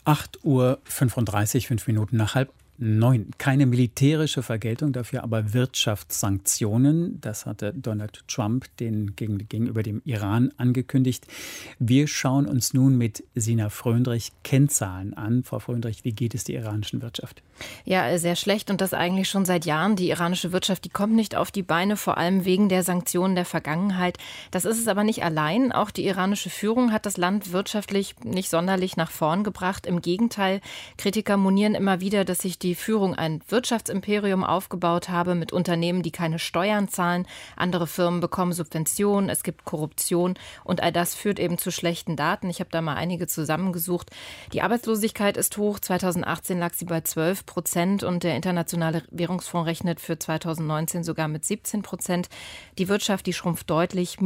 8:35 Uhr, 5 Minuten nach 8:30. Keine militärische Vergeltung dafür, aber Wirtschaftssanktionen. Das hatte Donald Trump gegenüber dem Iran angekündigt. Wir schauen uns nun mit Sina Fröndrich Kennzahlen an. Frau Fröndrich, wie geht es der iranischen Wirtschaft? Ja, sehr schlecht und das eigentlich schon seit Jahren. Die iranische Wirtschaft, die kommt nicht auf die Beine, vor allem wegen der Sanktionen der Vergangenheit. Das ist es aber nicht allein. Auch die iranische Führung hat das Land wirtschaftlich nicht sonderlich nach vorn gebracht. Im Gegenteil, Kritiker monieren immer wieder, dass sich die Führung ein Wirtschaftsimperium aufgebaut habe mit Unternehmen, die keine Steuern zahlen. Andere Firmen bekommen Subventionen, es gibt Korruption und all das führt eben zu schlechten Daten. Ich habe da mal einige zusammengesucht. Die Arbeitslosigkeit ist hoch. 2018 lag sie bei 12% und der Internationale Währungsfonds rechnet für 2019 sogar mit 17%. Die Wirtschaft, die schrumpft deutlich.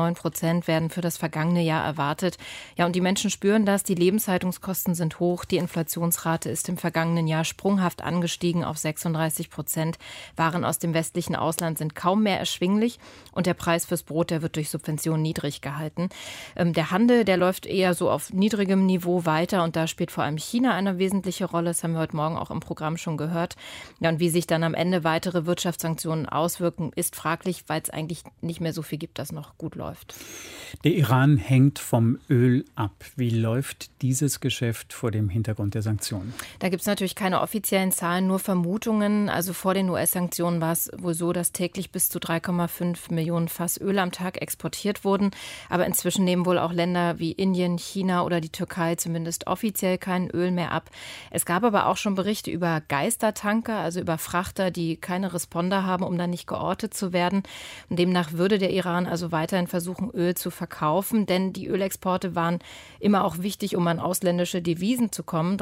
-9% werden für das vergangene Jahr erwartet. Ja, und die Menschen spüren das. Die Lebenshaltungskosten sind hoch. Die Inflationsrate ist im vergangenen Jahr sprunghaft angestiegen auf 36%. Waren aus dem westlichen Ausland sind kaum mehr erschwinglich und der Preis fürs Brot, der wird durch Subventionen niedrig gehalten. Der Handel, der läuft eher so auf niedrigem Niveau weiter und da spielt vor allem China eine wesentliche Rolle. Das haben wir heute Morgen auch im Programm schon gehört. Ja, und wie sich dann am Ende weitere Wirtschaftssanktionen auswirken, ist fraglich, weil es eigentlich nicht mehr so viel gibt, das noch gut läuft. Der Iran hängt vom Öl ab. Wie läuft dieses Geschäft vor dem Hintergrund der Sanktionen? Da gibt es natürlich keine offiziellen Zahlen, nur Vermutungen. Also vor den US-Sanktionen war es wohl so, dass täglich bis zu 3,5 Millionen Fass Öl am Tag exportiert wurden. Aber inzwischen nehmen wohl auch Länder wie Indien, China oder die Türkei zumindest offiziell kein Öl mehr ab. Es gab aber auch schon Berichte über Geistertanker, also über Frachter, die keine Responder haben, um dann nicht geortet zu werden. Und demnach würde der Iran also weiterhin versuchen, Öl zu verkaufen, denn die Ölexporte waren immer auch wichtig, um an ausländische Devisen zu kommen.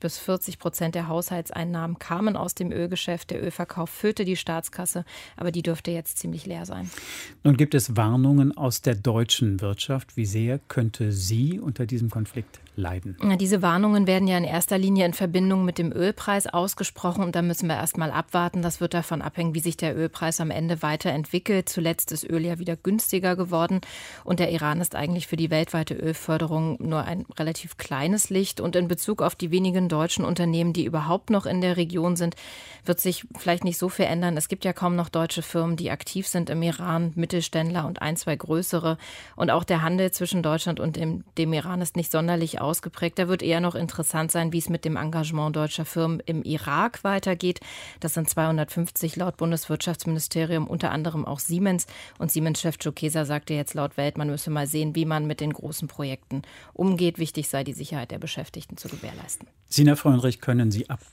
30-40% der Haushaltseinnahmen kamen aus dem Ölgeschäft. Der Ölverkauf füllte die Staatskasse, aber die dürfte jetzt ziemlich leer sein. Nun gibt es Warnungen aus der deutschen Wirtschaft. Wie sehr könnte sie unter diesem Konflikt leiden? Diese Warnungen werden ja in erster Linie in Verbindung mit dem Ölpreis ausgesprochen und da müssen wir erst mal abwarten. Das wird davon abhängen, wie sich der Ölpreis am Ende weiterentwickelt. Zuletzt ist Öl ja wieder günstiger geworden und der Iran ist eigentlich für die weltweite Ölförderung nur ein relativ kleines Licht. Und in Bezug auf die wenigen deutschen Unternehmen, die überhaupt noch in der Region sind, wird sich vielleicht nicht so viel ändern. Es gibt ja kaum noch deutsche Firmen, die aktiv sind im Iran, Mittelständler und ein, zwei größere. Und auch der Handel zwischen Deutschland und dem Iran ist nicht sonderlich ausgeprägt. Da wird eher noch interessant sein, wie es mit dem Engagement deutscher Firmen im Irak weitergeht. Das sind 250 laut Bundeswirtschaftsministerium, unter anderem auch Siemens. Und Siemens-Chef Joe Keser sagte jetzt laut Welt, man müsse mal sehen, wie man mit den großen Projekten umgeht. Wichtig sei, die Sicherheit der Beschäftigten zu gewährleisten. Sina Fröndrich können Sie ab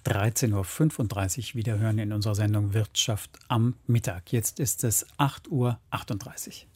13:35 Uhr wiederhören in unserer Sendung Wirtschaft am Mittag. Jetzt ist es 8:38 Uhr.